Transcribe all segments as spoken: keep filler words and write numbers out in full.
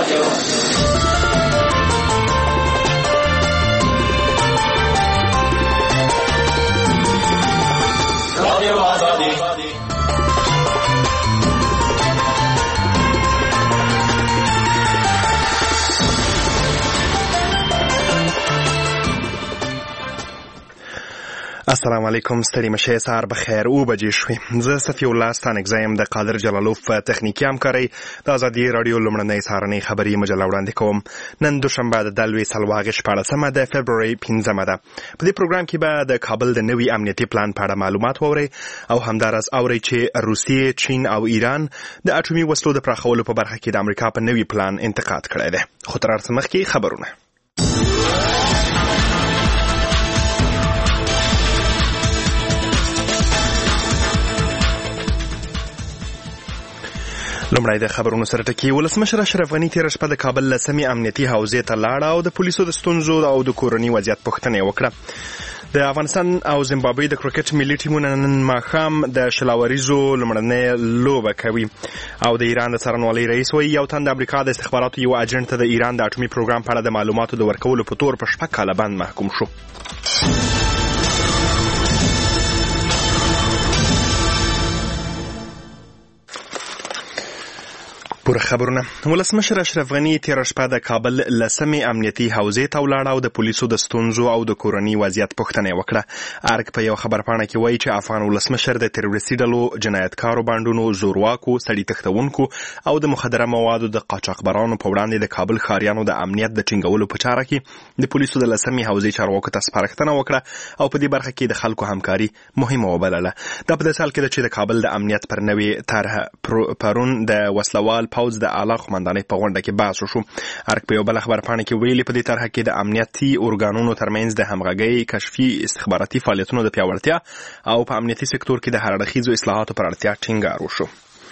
السلام علیکم، ستړي مشه، سهار بخیر. او بجې شوې. زه صفي الله ستانکزی یم، د قادر جلالوف تخنیکي همکارۍ د ازادي راډیو لومړنۍ سهارنۍ خبري مجله وړاندې کوم. نن دوشنبه د دلوي سلواغې شپاړسمه د فبرورۍ پنځمه ده. په دې پروګرام کې به د کابل د نوي امنیتي پلان په اړه معلومات واورئ او همداراز اورئ چې روسیې، چین او ایران د اټومي وسلو د پراخولو په برخه کې د امریکا په نوي پلان انتقاد کړی دی. خو تر هر څه مخکې خبرونه. لومړی د خبرونو سره ټکی. ولسمشر اشرف غني تېره شپه د کابل له سمې امنیتي حوزې ته لاړه او د پولیسو د ستونزو او د کورني وضعیت پوښتنه یې وکړه. د افغانستان او زیمبابوې د کرکټ ملي ټیمونه نن ماښام د شلاوریزو لومړنۍ لوبه کوي او د ایران د څارنوالۍ رئیس وایي یو تن د امریکا د استخباراتو یو اجنټ ته د ایران د اټومي پروګرام په اړه د معلوماتو د ورکولو په تور په شپږ کاله بند محکوم شو. پوره خبرونه. ولسمشر اشرف غني تېره شپه د کابل له سمې امنیتي حوزې ته ولاړه او د پولیسو د ستونزو او د کورني وضعیت پوښتنه یې وکړه. ارګ په یو خبرپاڼه کې وایي چې افغان ولسمشر د تروریستي ډلو، جنایتکارو بانډونو، زورواکو، سړي تښتونکو او د مخدره موادو د قاچاقبرانو په وړاندې د کابل ښاریانو د امنیت د ټینګولو په چاره کې د پولیسو د لسمې حوزې چارواکو ته سپارښتنه وکړه او په دې برخه کې د خلکو همکاري مهمه وبلله. دا په داسې حال کې ده چې د کابل د امنیت پر نوې طرحه پرون د وسلوال پوځ د اعلی قومندانۍ په غونډه کې بحث وشو. ارګ په یو بل خبرپاڼه کې ویلي په دې طرحه کې د امنیتي ارګانونو ترمنځ د همغږۍ، کشفي، استخباراتي فعالیتونو د پیاوړتیا او په امنیتي سکتور کې د هر اړخیزو اصلاحاتو پر اړتیا ټینګار وشو.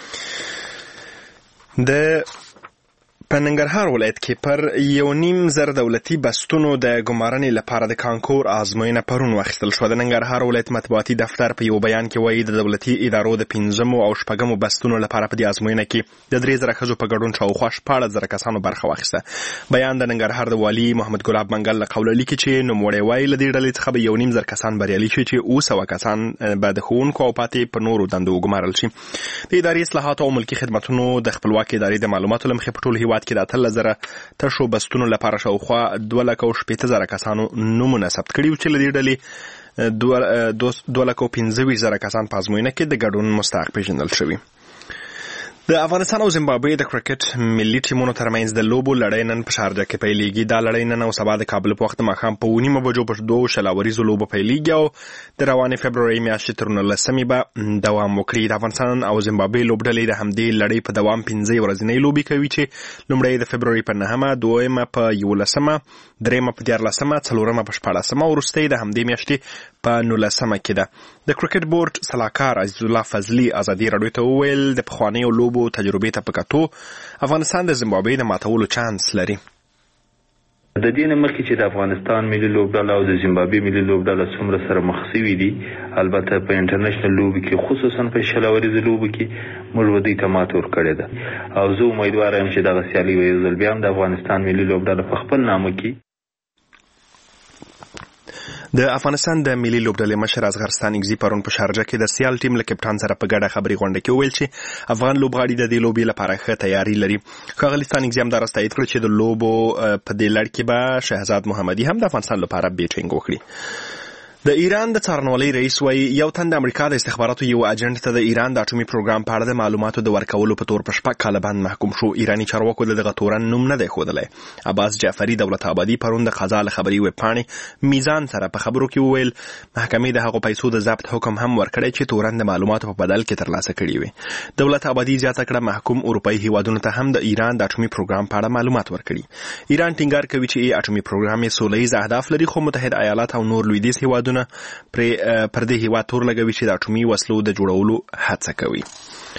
د په ننګرهار ولایت کې پر یو نیم زر دولتي بستونو د ګمارنې لپاره د کانکور ازموینه پرون واخیستل شوه. د ننګرهار ولایت مطبوعاتي دفتر په یو بیان کې وایي د دولتي ادارو د پنځمو او شپږمو بستونو لپاره په دې ازموینه کې د درې زره ښځو په ګډون شاوخوا شپاړس زره کسانو برخه واخیسته. بیان د ننګرهار د والي محمد ګلاب منګل له قوله لیکي چې نوموړی وایي له دې ډلې څخه به یو نیم زر کسان بریالي شي چې اوه سوه کسان به د ښوونکو او پاتې په نورو دندو وګمارل شي. د اداري اصلاحاتو او ملکي خدمتونو د خپلواکې ادارې د معلوماتو له مخې په ټول هیواد کې د اتلس زره تشو بستونو لپاره شاوخوا دوه لکه او شپېته زره کسانو نومونه ثبت کړي چې له دې ډلې دوه لکه او پنځه ویشت زره کسان په ازموینه کې د ګډون مستحق پیژندل شوي. د افغانستان او زیمبابوې د کرکټ ملي ټیمونو ترمنځ د لوبو لړۍ نن په شارجه کې پیلېږي. دا لړۍ نن او سبا د کابل په وخت ماښام په اوه نیمو بجو په دوو شلاوریزو لوبو پیلېږي او د روانې فبرورۍ میاشتې تر نولسمې به دوام وکړي. د افغانستان او زیمبابوې لوبډلې د همدې لړۍ په دوام پنځه ورځنۍ لوبې کوي چې لومړی د فبرورۍ په نهمه، دویمه په یولسمه، درېیمه په دیارلسمه، څلورمه په شپاړسمه او وروستۍ د همدې میاشتې په نولسمه کې ده. د کرکټ بورډ سلاکار عزیز الله فضلي ازادي راډیو ته وویل د پخوانیو لوبو تجربې ته په کتو افغانستان د زیمبابوې د ماتولو چانس لري. د دې نه مخکې چې د افغانستان ملي لوبډله او د زیمبابوې ملي لوبډله څومره سره مخ شوي دي، البته په انټرنیشنل لوبو کې خصوصا په شلاوریزو لوبو کې موږ به دوی ته ماته ورکړې ده او زه امیدواره یم چې دغه سیالي به یو ځل بیا هم د افغانستان ملي لوبډله په خپل نامه کې. د افغانستان د ملي لوبډلې مشر اصغر ستانکزي پرون په شارجه کې د سیال ټیم له کپټان سره په ګډه خبري غونډه کې وویل چې افغان لوبغاړي د دې لوبې لپاره ښه تیاری لري. ښاغلي ستانکزي همداراز تایید کړ چې د لوبو په دې لړ کې به شهزاد محمدي هم د افغانستان لپاره بیټینګ وکړي. د ایران د څارنوالۍ رئیس وایي یو تن د امریکا د استخباراتو یو اجنټ ته د ایران د اټومي پروګرام په اړه د معلوماتو د ورکولو په تور په شپږ کاله بند محکوم شو. ایراني چارواکو د دغه تورن نوم نه دی ښودلی. عباس جعفري دولت آبادي پرون د قضا له خبري ویبپاڼې میزان سره په خبرو کې وویل محکمې د هغو پیسو د ضبط حکم هم ورکړی چې تورن د معلوماتو په بدل کې ترلاسه کړي وي. دولت آبادي زیاته کړه محکوم اروپایي هیوادونو ته هم د ایران د اټومي پروګرام په اړه معلومات ورکړي. ایران ټینګار کوي چې اټومي پروګرام یې سوله ییز اهداف لري، خو متحد ایالات او نور لویدیځ هیوادونه پر پر دې هیواد تور لګوي چې د اټومي وسلو د جوړولو هڅه کوي.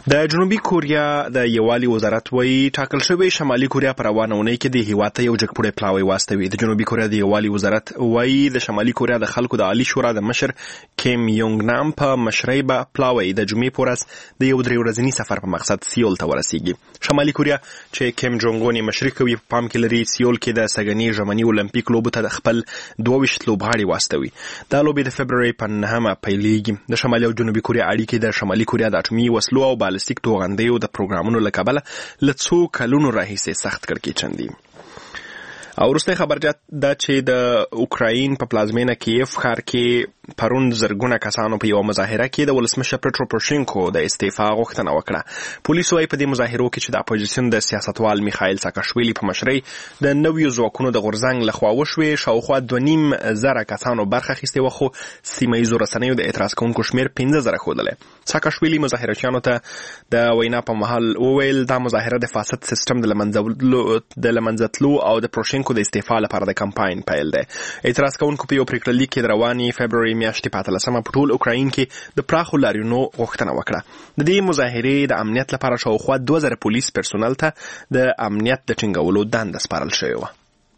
د جنوبي کوریا د یووالي وزارت وایي ټاکل شوی شمالي کوریا پر روانه اونۍ کې د هیواد ته یو جګپوړی پلاوی واستوي. د جنوبي کوریا د یووالي وزارت وایي د شمالي کوریا د خلکو د عالی شورا د مشر کیم یونګ نام په مشرۍ به پلاوی د جمعې په ورځ د یو درې ورځني سفر په مقصد سیول ته ورسیږي. شمالي کوریا چې کیم جونګ اون مشري کوي په پام کې لري سیول کې د سګنی ژمني اولمپیک لوبو ته خپل دوه ویشت لوبغاړي واستوي. دا لوبې د فبروري په نهمه پیلېږي. د شمالي او جنوبي کوریا اړیکې د شمالي کوریا د اټومي وسلو او بالستیک توغندیو د پروګرامونو له کبله له څو کلونو راهیسې سخت کړکېچن دي. او وروستی خبرجات دا چې د اوکراین په پلازمینه کیف ښار کې پرون زرګونه کسانو په یوه مظاهره کې د ولسمشر پټرو پورشینکو د استعفا غوښتنه وکړه. پولیسو وايي په دې مظاهرو کې چې د اپوزیسیون د سیاستوال میخایل ساکاشویلي په مشرۍ د نویو ځواکونو د غورځنګ لخوا وشوې، شاوخوا دوه نیم زره کسانو برخه اخیستې وه، خو سیمه ییزو رسنیو د اعتراض کوونکو شمېر پنځه زره ښودلی. ساکاشویلي مظاهرچیانو ته د وینا په مهال وویل دا مظاهره د فاسد سیستم د لمنځه تلو او د پورشینکو د استعفا لپاره د کمپاین پیل دی. اعتراض کوونکو په یو پریکړه لیک کې د روانې فبروري میاشتې په اتلسمه په ټول اوکراین کې د پراخو لاریونو غوښتنه وکړه. د دې مظاهرې د امنیت لپاره شاوخوا دوه زره پولیس پرسونل ته د امنیت د ټینګولو دنده سپارل شوې وه.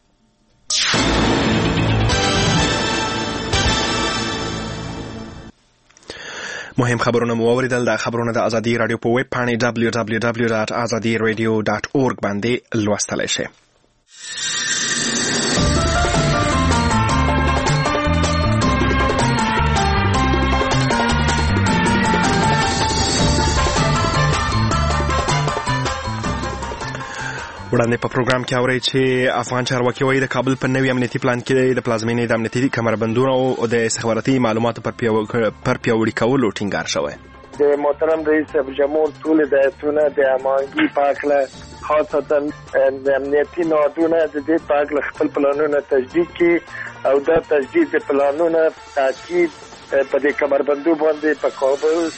مهم خبرونه مو واوریدل. د خبرونه د ازادي راډیو په ویب پاڼې دبلیو دبلیو دبلیو ډاټ ازادي راډیو ډاټ اورګ باندې لوستلی شئ. وړاندې په پروګرام کې اورئ چې افغان چارواکي وایي د کابل په نوي امنیتي پلان کې د پلازمینې د امنیتي کمربندونو او د استخباراتي معلوماتو پر پیاوړي کولو ټینګار شوی. د محترم رئیس جمهور ټول هدایتونه د امانګي په هکله خاصتا د امنیتي نهادونه د دې په هکله خپل پلانونه تجدید کړي او دا تجدید د پلانونه تاکید په دې کمربندو باندې په کابل.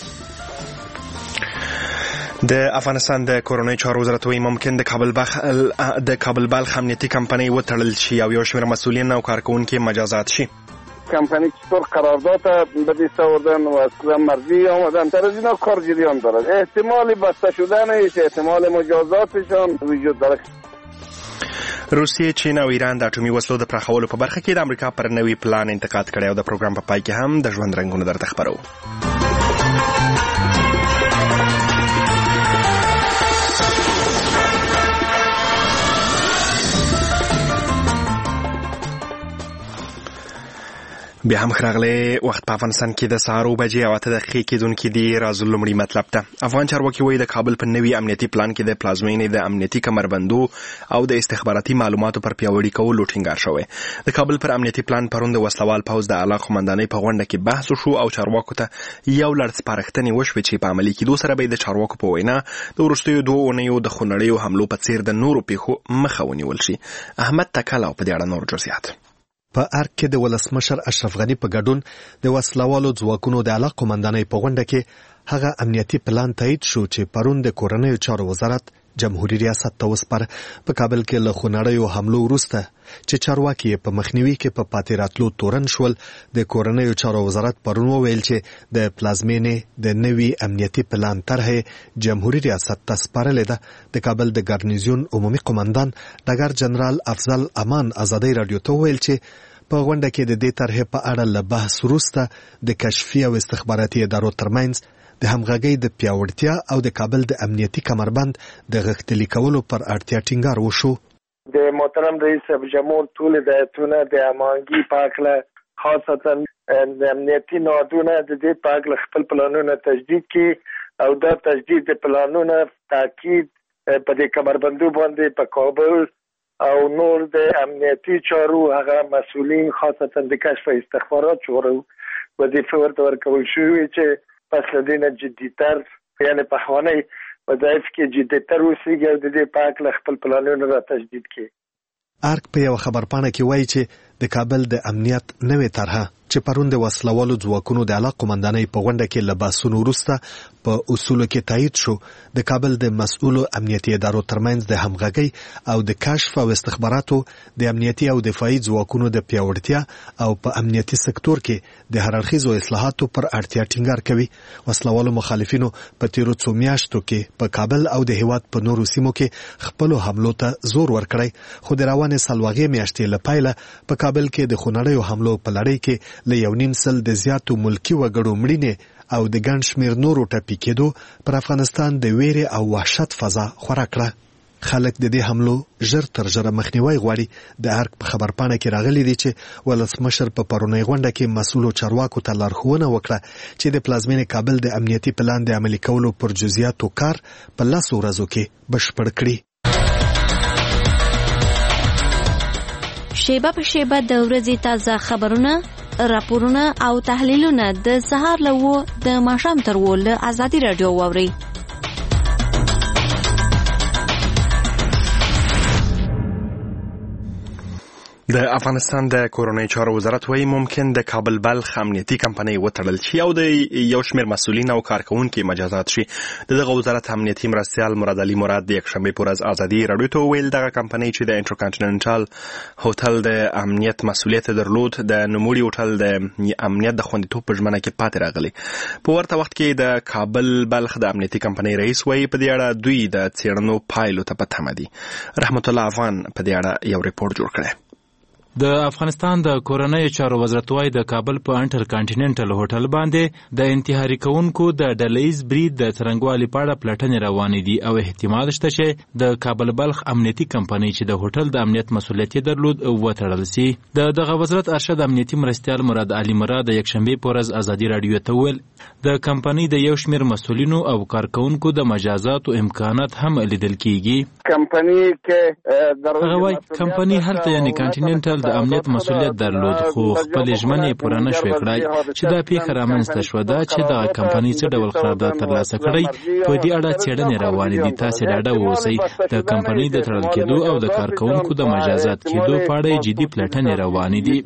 د افغانستان د کورنۍ چارو وزارت وایي ممکن د کابل بلخ د کابل بلخ امنیتي کمپنۍ وتړل شي او یو شمېر مسئولین او کارکوونکي مجازات شي. کمپانی چطور قرارداد بدست آوردن و اصلا مرزی آمدن در از اینا کار جریان دارد. احتمال بسته شدنش، احتمال مجازاتشان وجود دارد. روسیې، چین او ایران د اټومي وسلو د پراخولو په برخه کې د امریکا پر نوي پلان انتقاد کړی او د پروګرام په پای کې هم د ژوند رنګونه درته خبرو. بیا هم ښراغلی وخت په افغانستان کې د سهار اوه بجې او اته دقیقې کېدونکي دي. راځو لومړی مطلب ته. افغان چارواکي وایي د کابل په نوي امنیتي پلان کې د پلازمینې د امنیتي کمربندو او د استخباراتي معلوماتو پر پیاوړي کولو ټینګار شوی. د کابل پر امنیتي پلان پرون د وسلوال پوځ د اعلی قومندانۍ په غونډه کې بحث وشو او چارواکو ته یو لړ سپارښتنې وشوې چې په عملي کېدو سره به د چارواکو په وینا د وروستیو دوو اونیو د خونړیو حملو په څیر د نورو پیښو مخه ونیول شي. احمد تکل او په دې اړه نور جزئیات. په ارګ کې د ولسمشر اشرف غني په ګډون د وسلوالو ځواکونو د اعلی قومندانۍ په غونډه کې هغه امنیتي پلان تایید شو چې پرون د کورنیو چارو وزارت جمهوریت ریاست ته وسپار. په کابل کې له خونړیو حملو وروسته چې چارواکي په مخنیوي کې په پاتې راتلو تورن شول، د کورنیو چارو وزارت پرون وویل چې د پلازمینې د نوي امنیتي پلان طرحه جمهوریت ریاست ته سپارلې ده. د کابل د ګارنیزیون عمومي قومندان ډګر جنرال افضل امان ازادي رادیو ته وویل چې په غونډه کې د دې طرحې په اړه له بحث وروسته د کشفي او استخباراتي ادارو ترمنځ د همغږۍ د پیاوړتیا او د کابل د امنیتي کمربند د غښتلي کولو پر اړتیا ټینګار وشو. د محترم رئیس جمهور ټول هدایتونه د امانګي په هکله خاصتا د امنیتي نهادونه د دې په هکله خپل پلانونه تجدید کړي او دا تجدید د پلانونه تاکید په دې کمربندو باندې په کابل او نور د امنیتي چارو هغه مسؤلین خاصتا د کشف استخبارات چارو وظیفه ورته ورکول شوې چې پس له دې نه جدیتر یعنې په خوانۍ وظایف کې جدیتر اوسېږي او د دې په هکله خپل پلانونه را تجدید کړي. ارګ په یوه خبرپاڼه کې وایي چې د کابل د امنیت نوې طرحه چې پرون د وسلوالو ځواکونو د اعلی قومندانۍ په غونډه کې له بحثونو وروسته په اصولو کې تایید شو د کابل د مسؤلو امنیتي ادارو ترمنځ د همغږۍ او د کشف او استخباراتو د امنیتي او دفاعي ځواکونو د پیاوړتیا او په امنیتي سکتور کې د هررخیزو اصلاحاتو پر اړتیا ټینګار کوي. وسلوالو مخالفینو په تیرو څو میاشتو کې په کابل او د هیواد په نورو سیمو کې خپل حملو ته زور ورکړی، خو د روانې سلواغې میاشتې له پیله په کابل کې د خونړیو حملو په لړۍ کې له یو نیم سل د زیاتو ملکي وګړو مړینې او د ګڼ شمېر نورو ټپي کېدو پر افغانستان د ویرې او وحشت فضا خوره کړه. خلک د دې حملو ژر تر ژره مخنیوي غواړي. د ارګ په خبرپاڼه کې راغلي دي چې ولسمشر په پرونۍ غونډه کې مسؤلو چارواکو ته لارښوونه وکړه چې د پلازمینې کابل د امنیتي پلان د عملي کولو پر جزئیاتو کار په لسو ورځو کې بشپړ کړي. شیبه په شیبه د ورځې تازه خبرونه، راپورونه او تحلیلونه د سهار له و د ماښام تر و له ازادي راډیو واورئ. د افغانستان د کورنۍ چارو وزارت وایي ممکن د کابل بلخ امنیتي کمپنۍ وتړل شي او د یو شمېر مسؤلین او کارکونکي مجازات شي. دغه وزارت امنیتي مرستیال مراد علي مراد د یکشنبې په ورځ ازادي راډیو ته وویل دغه کمپنۍ چې د انټرکانټیننټال هوټل د امنیت مسؤلیت درلود د نوموړي هوټل د امنیت د خوندیتوب په ژمنه کې پاتې راغلی. په ورته وخت کې د کابل بلخ د امنیتي کمپنۍ رئیس وایي په دې اړه دوی د څېړنو پایلو ته په تمه دي. رحمت الله افغان په دې اړه یو ریپورت جوړ کړی. د افغانستان د کورنۍ چارو وزارت وايي د کابل په انټر کانټیننټل هوټل باندې د انتحاري کوونکو د ډلهیز برید د څرنګوالي په اړه پلټنې روانې دي او احتمال شته چې د کابل بلخ امنیتي کمپنۍ چې د هوټل د امنیت مسؤلیت درلود وتړل شي. د دغه وزارت ارشد امنیتي مرستیال مراد علي مراد د یکشنبې په ورځ ازادي راډیو ته وویل د کمپنۍ د یو شمېر مسؤلینو او کارکونکو د مجازاتو امکانات هم لیدل کیږي. کمپنۍ کې هغه وايي کمپنۍ هلته یعنی کانټیننټل د امنیت مسؤلیت درلود خو خپل ژمنې پوره نه شوې کړای چې دا پیښه رامنځته شوه دا چې دغه کمپنۍ څه ډول قرارداد ترلاسه کړی. په دې اړه څېړنې روانې دي. تاسې ډاډه واوسئ د کمپنۍ د تړل کېدو او د کارکونکو د مجازات کېدو په اړه جدي پلټنې روانې دي.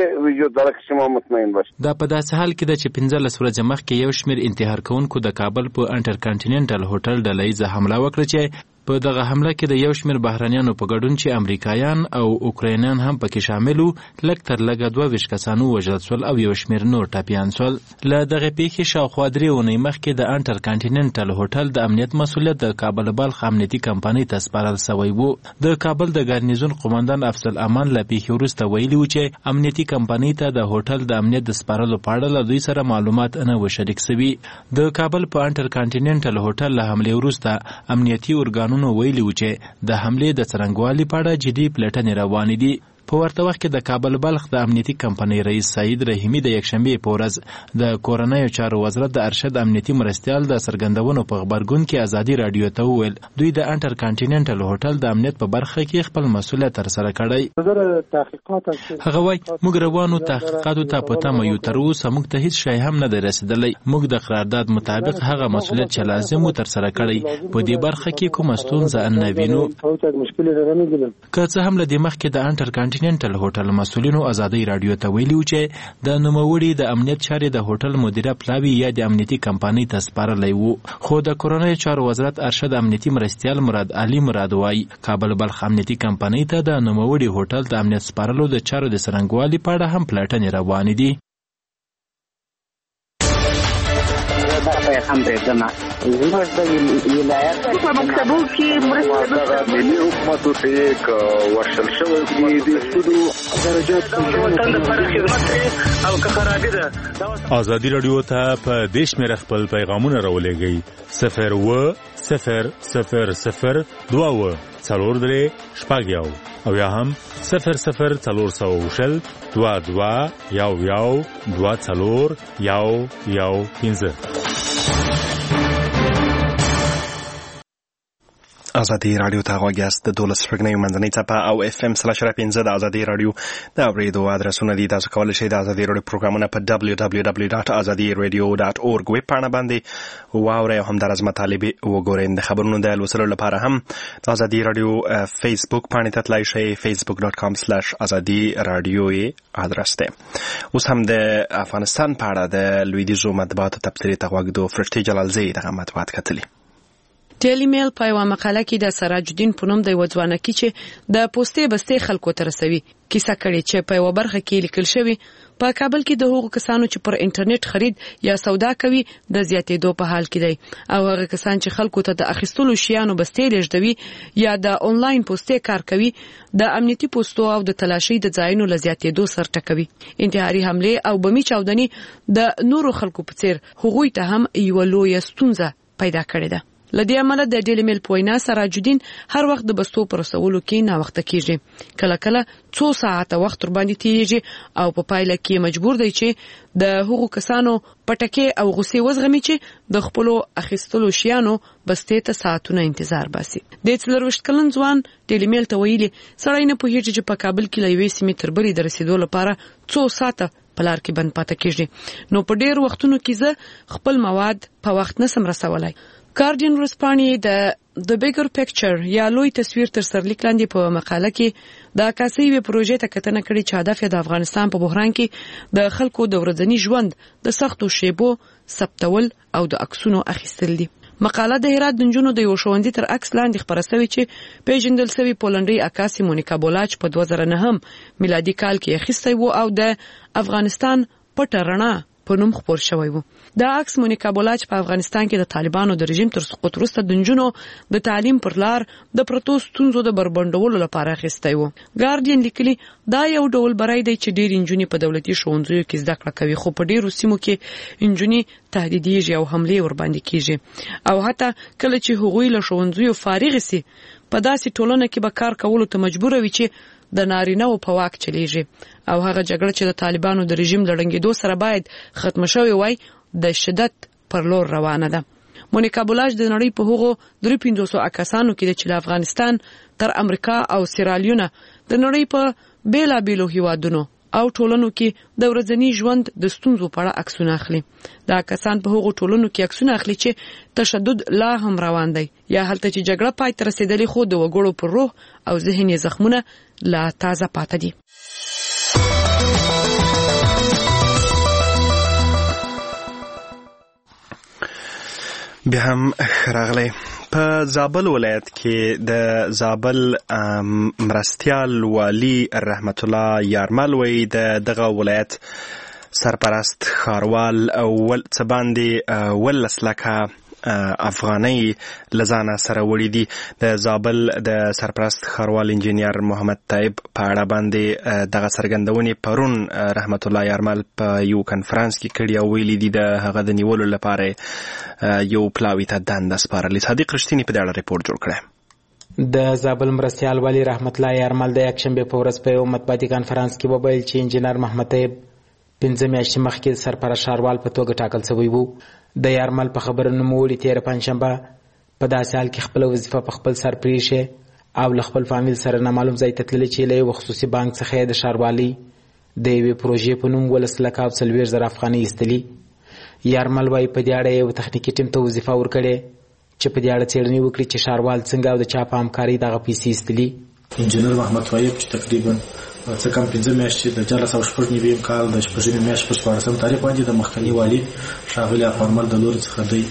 دا په داسې حال کې ده چې پنځلس ورځې مخکې یو شمېر انتحار کوونکو د کابل په انټر کانټیننټل هوټل ډلهیزه حمله وکړه چې په دغه حمله کې د یو شمېر بهرنیانو په ګډون چې امریکایان او اوکراینیان هم پکې شامل وو لږ تر لږه دوه ویشت کسان ووژل شول او یو شمېر نور ټپیان شول. له دغې پیښې شاوخوا درې اونۍ مخکې د انټر کانټیننټل هوټل د امنیت مسؤلیت د کابل بلخ امنیتي کمپنۍ ته سپارل سوی و. د کابل د ګارنیزون قومندان افضل امان له پیښې وروسته ویلي و چې امنیتي کمپنۍ ته د هوټل د امنیت د سپارلو په اړه له دوی سره معلومات نه و شریک سوي. د کابل په انټر کانټیننټل هوټل له حملې وروسته امنیتي ارګانونو ویلي و چې د حملې د څرنګوالي په اړه جدي پلټنې روانې دي. په ورته وخت کې د کابل بلخ د امنیتي کمپنۍ رئیس سعید رحیمي د یکشنبې په ورځ د کورنۍ چارو وزارت د ارشد امنیتي مرستیال د څرګندونو په خبرګون کې ازادي راډیو ته وویل دوی د انټر کانټیننټل هوټل د امنیت په برخه کې خپل مسؤلیت ترسره کړی. هغه وایي موږ روانو تحقیقاتو ته په تمه یو، تر اوسه موږ ته هیڅ شی هم نه دی رسېدلی. موږ د قرارداد مطابق هغه مسؤلیت چې لازم و ترسره کړی. په دې برخه کې کومه ستونزه نه وینو. که څه هم له دې مخکې د انټر کانټیننټل هوټل مسؤلینو ازادي راډیو ته ویلي و چې د نوموړي د امنیت چارې د هوټل مدیره پلاوي یا د امنیتي کمپنۍ ته سپارلی و. خو د کورنۍ چارو وزارت ارشد امنیتي مرستیال مراد علي مراد وایي کابل بلخ امنیتي کمپنۍ ته د نوموړي هوټل د امنیت سپارلو د چارو د څرنګوالي په اړه هم پلټنې روانې دي. هم بریدمه زموږ د ولایت په مکتبو کې مرسته ملي حکومتو ته یک ورشل شوی دی د سودو درجات وطن لپاره خدمت او که خرابې ده. ازادي راډیو ته په دې شمېره خپل پیغامونه راولېږئ صفر اوه صفر صفر صفر دوه اوه څلور درې شپږ یو او یا هم صفر صفر څلور سوه شل دوه دوه یو یو دوه څلور یو یو پنځه. ازادي رادیو ته غوږ یاست. د دولس شپږنیو منځنۍ څپه او اف ام سلاش پنځه د ازادي رادیو د اورېدو ادرسونه دي. تاسو کولی شئ د ازادي رادیو پروګرامونه په دبلیو دبلیو دبلیو ډاټ ازادي رادیو ډاټ اورګ ویب پاڼه باندې واورئ او همداراز مطالب وګورئ. د خبرونو د لوستلو لپاره هم د ازادي رادیو فیسبوک پاڼې ته تلای شئ. فیسبوک ډاټ کام سلاش ازادي رادیو ادرس دی. اوس هم د افغانستان په اړه د لویدیځو مطبوعاتو تبصرې ته غوږ دو. فرشتي جلالزی دغه مطبوعات کتلي. ډیلی میل په یوه مقاله کې د سراج الدین په نوم د یوه ځوانکي چې د پوستې بستې خلکو ته رسوي کیسه کړې چې په یوه برخه کې لیکل شوی په کابل کې د هغو کسانو چې پر انټرنیټ خرید یا سودا کوي د زیاتېدو په حال کې دی او هغه کسان چې خلکو ته د اخیستلو شیانو بستې لیږدوي یا د آنلاین پوستې کار کوي د امنیتي پوستو او د تلاشۍ د ځایونو له زیاتېدو سر ټکوي. انتحاري حملې او بمي چاودنې د نورو خلکو په څیر هغوی ته هم یوه لویه ستونزه پیدا کړې ده. لدې عمله د ډیلی میل په وینا سراج الدین هر وخت د بستو پر رسولو کې ناوخته کیږي. کله کله څو ساعته وخت ور باندې تیریږي او په پایله کې مجبور دی چې د هغو کسانو پټکې او غصې وزغمي چې د خپلو اخیستلو شیانو بستې ته ساعتونه انتظار باسي. د څلرویشت کلن ځوان ډیلی میل ته ویلي سړی نه پوهیږي چې په کابل کې له یوې سیمې تر بلې د رسیدو لپاره څو ساعته په لار کې بند پاتې کیږي. نو په ډیر وختونو کې زه خپل مواد په وخت نسم رسولای. ګارډین ورسپانې د د بیګر پکچر یا لوی تصویر تر سرلیک لاندې په مقاله کې د عکاسۍ وی پروژې ته کتنه کړې چې هدف یې د افغانستان په بحران کې د خلکو د ورځني ژوند د سختو شیبو ثبتول او د عکسونو اخیستل دي. مقاله د هرات د نجونو د یو ښوونځي تر عکس لاندې خپره شوې چې پیژندل شوی پولنډي عکاسي مونیکا بولاچ په دوه زره نه میلادي کال کې اخیستی وو او د افغانستان پټه رڼا په نوم خپور شوی وو. دا عکس مونیکا بولاچ په افغانستان کې د طالبانو د رژیم تر سقوط وروسته د نجونو د تعلیم پر لار د پرتو ستونزو د بربنډولو لپاره اخیستی وو. ګارډین لیکلي دا یو ډول برای دی چې ډېر نجونې په دولتي ښوونځیو کې زده کړه کوي خو په ډېرو سیمو کې نجونې تهدیدېږي او حملې ورباندې کیږي او حتی کله چې هغوی له ښوونځیو فارغ سي په داسې ټولنه کې به کار کولو ته مجبور وي چې د نارینه‌و په واک چلیږي او هغه جګړه چې د طالبانو د رژیم لړنګېدو سره باید ختم شوی وای د شدت پر لور روانه ده. مونیکا بولاچ د نړۍ په هغو درې پنځوسو عکاسانو کې چې د افغانستان تر امریکا او سیرالیونه د نړۍ په بیلابیلو هیوادونو او ټولنو کې د ورځني ژوند د ستونزو په اړه عکسونه اخلي. دا کسان په هغو ټولنو کې عکسونه اخلي چې تشدد لا هم روان دی یا هلته چې جګړه پای ته رسیدلې خو د وګړو پر روح او ذهني زخمونه لا تازه پاتې دي. بیا هم راغلی. په زابل ولایت کې د زابل مرستیال والی رحمت الله یارمل وی د دغه ولایت سرپرست ښاروال ول څه باندې ولس لکه افغانۍ لزانه سره وړي دي. د زابل د سرپرست ښاروال انجینیر محمد طیب په اړه باندې دغه څرګندونې پرون رحمت الله یارمل په یو کنفرانس کې کړي او ویلي دي د هغه د نیولو لپاره یو پلاوي ته دنده سپارلې. صادق رښتینی په دې اړه ریپورت جوړ کړی. د زابل مرستیال والی رحمت الله یارمل د یکشنبه په ورځ په یو مطبوعاتي کنفرانس کې وویل چې انجینیر محمد طیب پنځه میاشتې مخکې سرپرست ښاروال په توګه ټاکل شوی وو. د یارمل په خبره نوموړي تېره پنجشنبه په داسې حال کې خپله وظیفه په خپل سر پرېښې او له خپل فامیل سره نامعلوم ځای ته تللې چې له یو خصوصي بانک څخه یې د ښاروالۍ د یوې پروژې په نوم ولس لکه او څلوېښت زره افغانۍ ایستلي. یارمل وایي په دې اړه یو تخنیکي ټیم ته وظیفه ورکړې چې په دې اړه څېړنې وکړي چې ښاروال څنګه او د چا په همکارۍ دغه پیسې ایستلي. انجینر محمد طیب چې تقریبا څه کم پنځه میاشتې د دیارلس سوه شپږ نوي کال د شپږمې میاشتې په شپاړسم تاریخ باندې د مخکني والي ښاغلي افغانمل د لوري څخه دی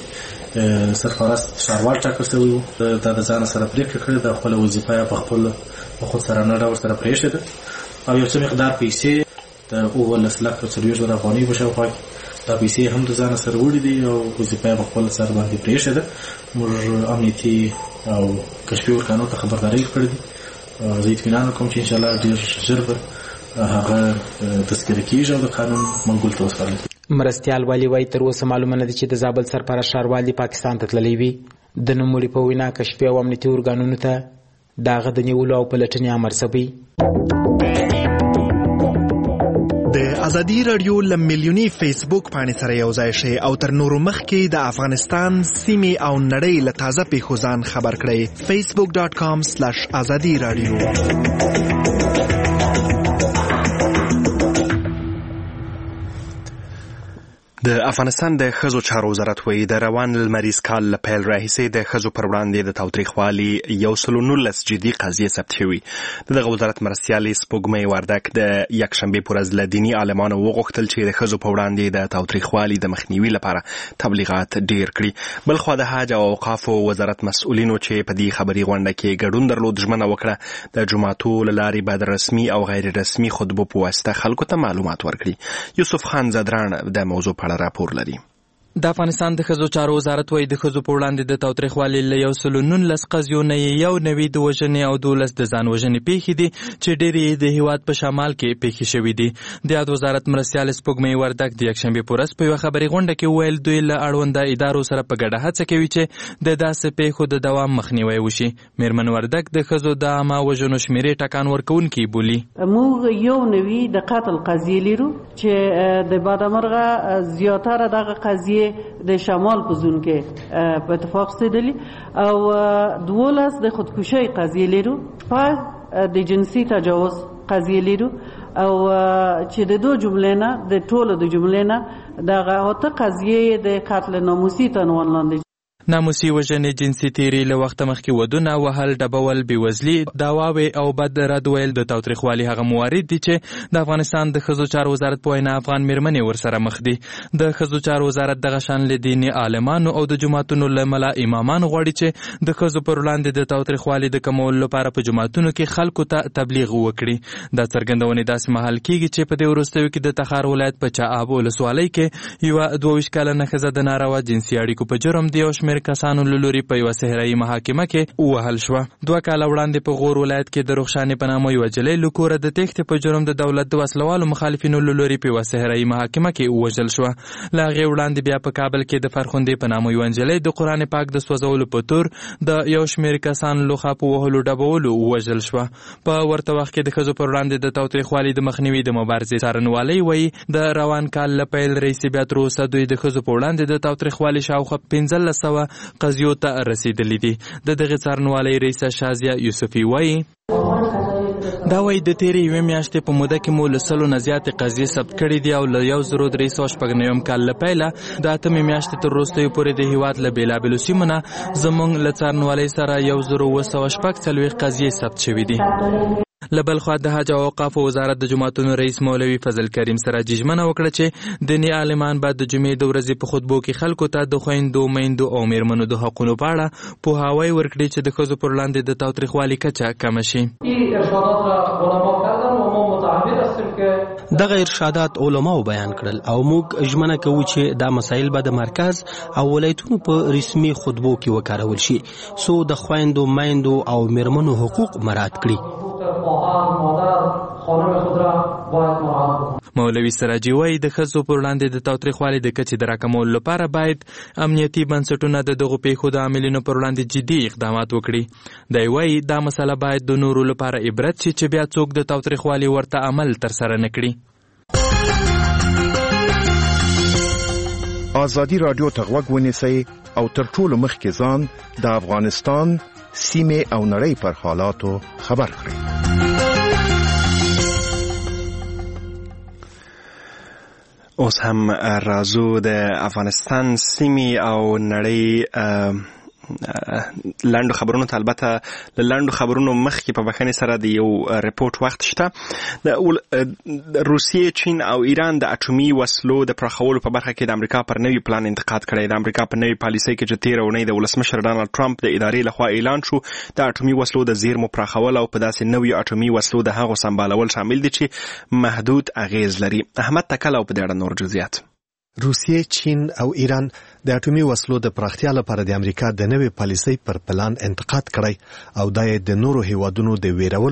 سرپرست ښاروال ټاکل شوی وو. دا د ځانه سره پرېکړه کړې ده خپله وظیفه یې په خپل په خودسرانه ډول سره پرېښې ده او یو څه مقدار پیسې د اوولس لک څلوېښت زره افغانۍ په شاوخوا کې دا پیسې هم د ځانه سره وړي دي او وظیفه یې په خپل سر باندې پرېښې ده. موږ امنیتي او کشفي ارګانو ته خبرداری کړې دي. زه اطمینان کوم چې انشاءالله ډېر ژر به هغه تذکره کېږي او د قانون منګول ته وسپارل کېږي. مرستیال والی وایي تر اوسه معلومه نه ده چې د زابل سرپرست ښاروال پاکستان ته تللی وي. د نوموړي په وینا کشفي او امنیتي ارګانونو ته د هغه د نیولو او پلټنې امر شوی. د ازادي رادیو له میلیوني فیسبوک پاڼې سره یو ځای شئ او تر نورو مخکې د افغانستان سیمې او نړۍ له تازه پیښو ځان خبر کړئ. فیسبوک ډاټ کام سلیش ازادي رادیو. د افغانستان د ښځو چارو وزارت وایي د روان لمریز کال له پیل راهیسې د ښځو پر وړاندې د تاوتریخوالي یو سل او نولس جدي قضیې ثبت شوي. د دغه وزارت مرستیالې سپوږمۍ وردک د یکشنبې په ورځ له دیني عالمانو وغوښتل چې د ښځو په وړاندې د تاوتریخوالي د مخنیوي لپاره تبلیغات ډیر کړي. بلخوا د حج او اوقافو وزارت مسؤلینو چې په دې خبري غونډه کې ګډون درلود ژمنه وکړه د جمعاتو له لارې به د رسمي او غیر رسمي خطبو په واسطه خلکو ته معلومات ورکړي. یوسف خان زدران د موضوع په راپور لري. د افغانستان د ښځو چارو وزارت وایي د ښځو په وړاندې د تاوتریخوالي له یو سل او نولس قضیو نه یو نوي د وژنې او دولس د ځان وژنې پیښې دي چې ډېرې د هیواد په شمال کې پیښې شوي دي. د یاد وزارت مرستیال سپوږمۍ وردک د یکشنبې په ورځ په یوه خبري غونډه کې وویل دوی له اړونده ادارو سره په ګډه هڅه کوي چې د داسې پیښو د دوام مخنیوی وشي. میرمن وردک د ښځو د عامه وژنو شمیرې ټکان ورکوونکي بولي. موږ یو نوي د قتل قضیې لرو چې د بادامرغه زیاتره دغه قضیې د شمال په زون کې په اتفاق رسیدلی او دولس د خودکشي قضیې لرو، په د جنسي تجاوز قضیې لرو او چې د دوه جملې نه د ټولو د جملې نه دغه اته قضیې د قتل ناموسي تنوان لاندې ناموسي وژنې، جنسي تیری، له وخته مخکې ودونه وهل، ډبول، بېوزلي، دعواوې او بد رد ویل د تاوتریخوالي هغه موارد دي چې د افغانستان د ښځو چارو وزارت په وینا افغان میرمنې ورسره مخ دي. د ښځو چارو وزارت دغه شان له دیني عالمانو او د جوماتونو له ملا امامانو غواړي چې د ښځو پر وړاندې د تاوتریخوالي د کمولو لپاره په جوماتونو کې خلکو ته تبلیغ وکړي. دا څرګندونې داسې مهال کېږي چې په دې وروستیو کې د تخار ولایت په چااب ولسوالۍ کې یوه دوه ویشت کلنه ښځه د ناروا جنسي اړیکو په جرم د یو شمېر کسانو له لوري په یوه صحرایي محاکمه کې ووهل شوه. دوه کاله وړاندې په غور ولایت کې د رخشانې په نامه یوه نجلۍ له کوره د تېښتې په جرم د دولت د وسلوالو مخالفینو له لوري په یوه صحرایي محاکمه کې ووژل شوه. له هغې وړاندې بیا په کابل کې د فرخندې په نامه یوه نجلۍ د قرآن پاک د سوځولو په تور د یو شمېر کسانو لخوا په وهلو ډبولو ووژل شوه. په ورته وخت کې د ښځو پر وړاندې د تاوتریخوالي د مخنیوي د مبارزې څارنوالۍ وایي د روان کال له پیل راهیسې بیا تر اوسه دوی د ښځو په وړاندې د تاوتریخوالي شاوخوا پنځلس سوه قضیو ته رسیدلی دي. د دغه څارنوالۍ رئیسه شازیه یوسفي وایي دا وایي د تیرې یوې میاشتې په موده کې مو له سلو نه زیاتې قضیې ثبت کړي دي او له یو زرو درې سوه شپږ نویم کال له پیله د اتمې میاشتې تر وروستیو پورې د هېواد له بېلابېلو سیمو نه زموږ له څارنوالۍ سره یو زرو اووه سوه شپږ څلوېښت قضیې ثبت شوي دي. له بل خوا د حج او اوقافو وزارت د جوماتونو رئیس مولوي فضل کریم سراجي ژمنه وکړه چې دیني عالمان به د جمعې د ورځې په خطبو کې خلکو ته د خویندو، میندو او میرمنو د حقونو په اړه پوهاوی ورکړي چې د ښځو پر وړاندې د تاوتریخوالي کچه کمه شي. دغه ارشادات علماو بیان کړل او موږ ژمنه کوو چې دا مسایل به د مرکز او ولایتونو په رسمي خطبو کې وکارول شي څو د خویندو، میندو او میرمنو حقوق مراعات کړي. مولوي سراجي وایي د ښځو پر وړاندې د تاوتریخوالي د کچې د راکمولو لپاره باید امنیتي بنسټونه د دغو پیښو د عاملینو پر وړاندې جدي اقدامات وکړي. دی وایي دا مسله باید د نورو لپاره عبرت شي چې بیا څوک د تاوتریخوالي ورته عمل ترسره نه کړي. ازادي راډیو ته غوږ ونیسئ او تر ټولو مخکې ځان د افغانستان سیمې او نړۍ پر حالاتو خبر کړئ. اوس هم راځو د افغانستان سیمې او نړۍ لنډو خبرونو ته. البته له لنډو خبرونو مخکې په بخښنې سره د یو رپورټ وخت شته. د روسیې، چین او ایران د اټومي وسلو د پراخولو په برخه کې د امریکا پر نوي پلان انتقاد کړی. د امریکا په نوي پالیسۍ کې چې تېره اونۍ د ولسمشر ډانلډ ټرمپ د ادارې لخوا اعلان شو د اټومي وسلو د زیرمو پراخول او په داسې نویو اټومي وسلو د هغو سمبالول شامل دي چې محدود اغیز لري. احمد تکل او په دې اړه نور جزئیات. روسیې، چین او ایران د اټومي وسلو د پراختیا لپاره د امریکا د نوې پالیسۍ پر پلان انتقاد کړی او دا یې د نورو هیوادونو د ویرولو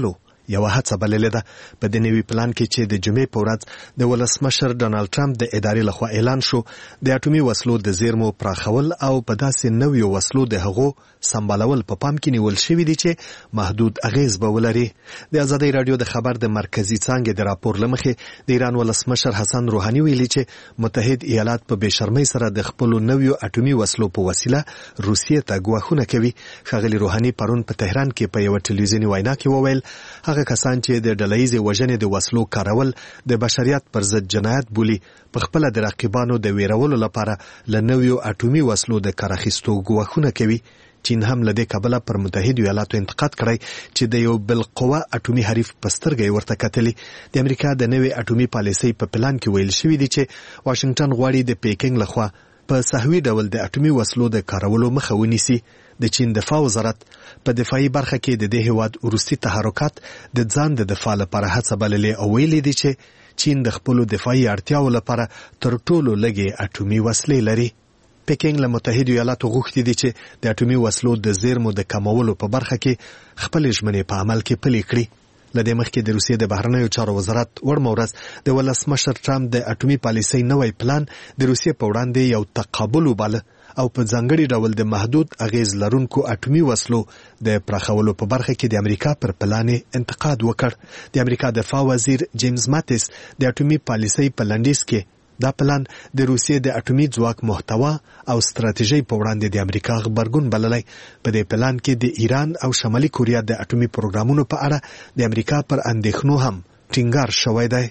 یوه هڅه بللې ده. په دې نوي پلان کې چې د جمعې په ورځ د ولسمشر ډانلډ ټرمپ د ادارې لخوا اعلان شو، د اټومي وسلو د زیرمو پراخول او په داسې نویو وسلو د هغو سمبالول په پام کې نیول شوي دي چې محدود اغیز به ولري. د ازادي رادیو د خبر د مرکزی څانګې د راپور لمخې د ایران ولسمشر حسن روحاني ویلي چې متحد ایالات په بشرمۍ سره د خپلو نویو اټومي وسلو په وسیله روسیې ته ګواښونه کوي. ښاغلي روحاني پرون په تهران کې په یوه ټلویزیوني وینا کې وویل هغه کسان چې د ډلهیزې وژنې د وسلو کارول د بشریت پر ضد جنایت بولي، په خپله د رقیبانو د ویرولو لپاره له نویو اټومي وسلو د کار اخیستو ګواښونه کوي. چین هم له دې کبله پر متحدو ایالاتو انتقاد کړی چې د یو بالقوه اټومي حریف په سترګه ورته کتلي. د امریکا د نوې اټومي پالیسۍ په پلان کې ویل شوي دي چې واشنګټن غواړي د پیکینګ لخوا په صحوي ډول د اټومي وسلو د کارولو مخه ونیسي. د چین دفاع وزارت په دفاعي برخه کې د دې هیواد وروستي تحرکات د ځان د دفاع لپاره هڅه بللې او ویلي دي چې چین د خپلو دفاعي اړتیاو لپاره تر ټولو لږې اټومي وسلې لري. پیکینګ له متحدو ایالاتو غوښتي دي چې د اټومي وسلو د زیرمو د کمولو په برخه کې خپلې ژمنې په عمل کې پلي کړي. له دې مخکې د روسیې د بهرنیو چارو وزارت وړمه ورځ د ولسمشر ټرمپ د اټومي پالیسۍ نوی پلان د روسیې په وړاندې یو تقابل وباله او په ځانګړي ډول د محدود اغیز لرونکو اټومي وسلو د پراخولو په برخه کې د امریکا پر پلان انتقاد وکړ. د امریکا دفاع وزیر جیمز ماتیس د اټومي پالیسۍ په لنډیز کې دا پلان د روسیې د اټومي ځواک محتوا او ستراتیژۍ په وړاندې د امریکا غبرګون بللی. په دې پلان کې د ایران او شمالي کوریا د اټومي پروګرامونو په اړه د امریکا پر اندېښنو هم ټینګار شوی دی.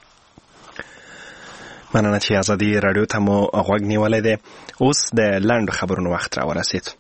مننه چې ازادي رادیو ته مو غوږ نیولی دی. اوس د لنډو خبرونو وخت را ورسید.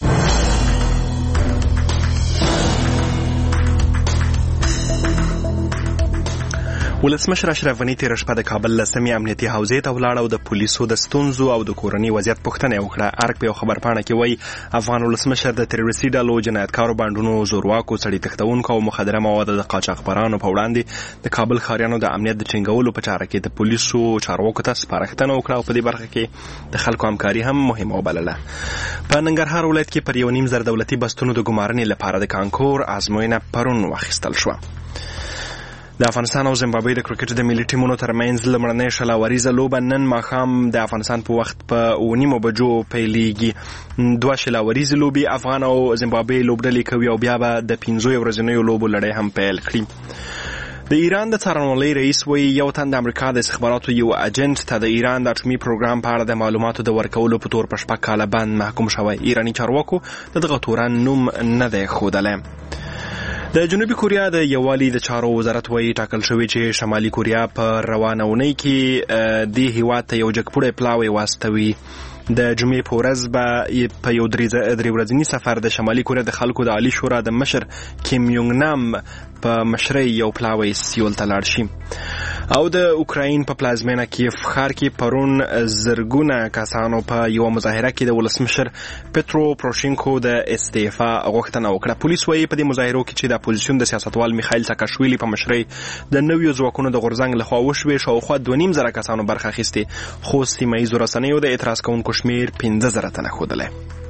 ولسمشر اشرف غني تېره شپه د کابل له سیمې امنیتي حوزې ته ولاړ او د پولیسو د ستونزو او د کورني وضعیت پوښتنه یې وکړه. ارګ په یو خبرپاڼه کې وایي افغان ولسمشر د تروریستي ډلو، جنایتکارو بانډونو، زورواکو، سړي تښتونکو او مخدره موادو د قاچاقبرانو په وړاندې د کابل ښاریانو د امنیت د ټینګولو په چاره کې د پولیسو چارواکو ته سپارښتنه وکړه او په دې برخه کې د خلکو همکاري هم مهمه وبلله. په ننګرهار ولایت کې پر یو نیم زر دولتي بستونو د ګمارنې لپاره د کانکور ازموینه پرون واخیستل شوه. د افغانستان او زیمبابوې د کرکټ د ملي ټیمونو ترمنځ لومړنۍ شلاوریزه لوبه نن ماښام د افغانستان په وخت په اوه نیمو بجو پیلیږي. دوه شلاوریزې لوبې افغان او زیمبابوې لوبډلې کوي او بیا به د پنځو ورځنیو لوبو لړۍ هم پیل کړي. د ایران د څارنوالۍ رئیس وایي یو تن د امریکا د استخباراتو یو اجنټ ته د ایران د اټومي پروګرام په اړه د معلوماتو د ورکولو په تور په شپږ کاله بند محکوم شوی. ایراني چارواکو د دغه تورن نوم نه دی ښودلی. د جنوبي کوریا د یووالي د چارو وزارت وایي ټاکل شوی چې شمالي کوریا په روانه اونۍ کې دې هیواد ته یو جګپوړی پلاوی واستوي. د جمعې په ورځ به په یو درې ورځني سفر د شمالي کوریا د خلکو د عالی شورا د مشر کیم یونګ نام په مشرۍ یو پلاوی سیول ته لاړ شي. او د اوکراین په پلازمینه کیف ښار کې پرون زرګونه کسانو په یوه مظاهره کې د ولسمشر پترو پروشینکو د استعفا غوښتنه وکړه. پولیس وایي په دې مظاهرو کې چې د اپوزیسیون د سیاستوال میخایل ساکاشویلي په مشرۍ د نویو ځواکونو د غورځنګ لخوا وشوې شاوخوا دوه نیم زره کسانو برخه اخیستې، خو سیمه ییزو رسنیو د اعتراض کوونکو شمیر پنځه زره تنه ښودلی.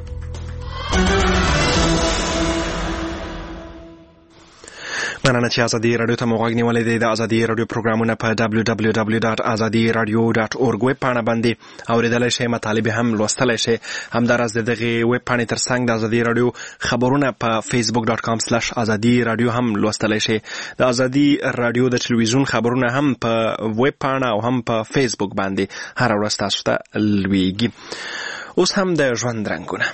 مننه چې ازادي رادیو ته مو غوږ نیولی دی. د ازادي رادیو پروګرامونه په ډبلیو ډبلیو ډبلیو ډاټ ازادي رادیو ډاټ اورګ ویب پاڼه باندې اورېدلی شئ، مطالب هم لوستلی شئ. همداراز د دغې ویب پاڼې تر څنګ د ازادي رادیو خبرونه په فیسبوک ډاټ کام سلش ازادي رادیو هم لوستلی شئ. د ازادي رادیو د ټلویزیون خبرونه هم په ویب پاڼه او هم په فیسبوک باندې هره ورځ تاسو ته لویږي. اوس هم د ژوند رنګونه.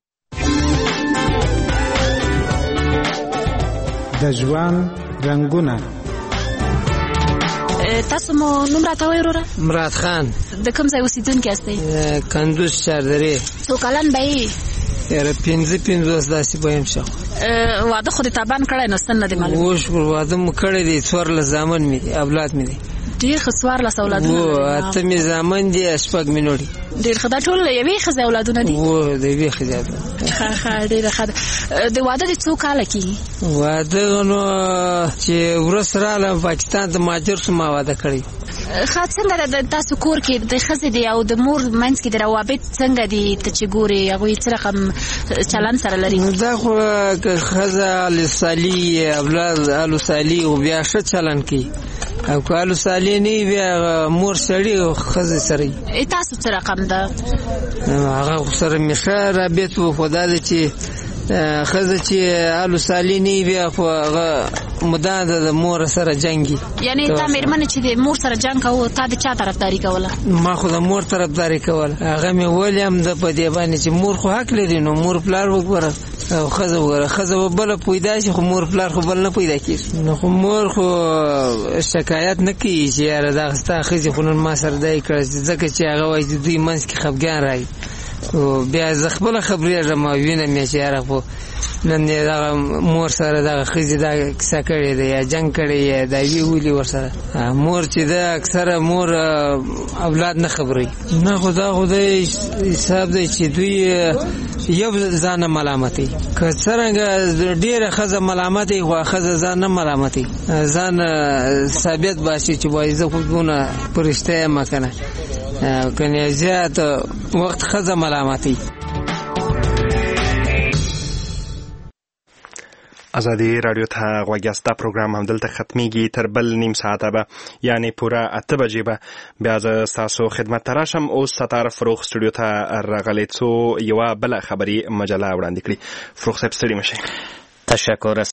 د ژوند رنګونه. تاسو مو نوم راته وایئ وروره؟ مراد خان. د کوم ځای اوسېدونکي یاستئ؟ کندوز چاردرې. څو کلن به یې؟ یاره پنځه پنځوس داسې به یم شاوخوا. واده خو دې تابان کړی نو ستن نه دی معلوم؟ وشکر واده مو کړی دی، څوارلس زامن مې دي، اولاد مې دی. ډېر ښه. څوارلس اولادونه؟ اته مې زامن دي، شپږ مې نور دي. ډېر ښه. دا ټول له یوې ښځې اولادونه دي؟ و د یوې ښځې اولاد. ښه ښه ډېره ښه ده. د واده دې څو کاله کېږي؟ واده نو چې وروسته راغلم پاکستان ته مهاجر شوم، ما واده کړی. خا څنګه د تاسو کور کې د ښځې دی او د مور منځ کې د روابط څنګه دي ته چې ګوري هغوی څه رقم چلند سره لري؟ دا خو که ښځه الصالي اولاد الصالي او بیا ښه چلند کوي او که الصالي نه بیا مور سړي او ښځې سره تاسو څه رقم ده؟ هغه سره مې ښه رابط و خو دا ده چې ښځه چې الصالي نه بیا خو هغه مدام د مور سره جنګي. یعنی تا مېرمنې چې د مور سره جنګ کوو تا د چا طرفداري کوله؟ ما خو د مور طرفداري کوله. هغه مې ویلې هم د په دې باندې چې مور خو حق لري نو مور پلار وګوره او ښځه وګوره. ښځه به بله پیدا شي خو مور پلار خو بل نه پیدا کېږي. نو خو مور خو شکایت نه کوي چې یاره دا ستا ښځې خو نن ما سره دا یې کړه ځکه چې هغه وایي چې دوی منځ کې خفګان راغی. بیا زه خپله خبرېږم او وینم یې چې یاره خو نن یې دغه مور سره دغه ښځې دا کیسه کړې ده یا جنګ کړی یا دا وی ولي ورسره. مور چې ده اکثره مور اولاد نه خبروي. نه خو دا خو د حساب دی چې دوی یو ځان ملامتوي. که څرنګه ډېره ښځه ملامتوي خو ښځه ځان نه ملامتوي، ځان ثابت باشي چې وایي زه خو دونه په رښتیا یم که نه، کنه زیات وخت ښځه ملامتوي. ازادي رادیو ته غوږ یاست. دا پروګرام همدلته ختمیږي. تر بل نیم ساعته به یعنی پوره اته بجې به بیا زه ستاسو خدمت ته راشم. اوس ستار فروغ سټوډیو ته راغلی څو یوه بله خبري مجله وړاندې کړي. فروغ صاحب ستړي مه شئ. تشکر.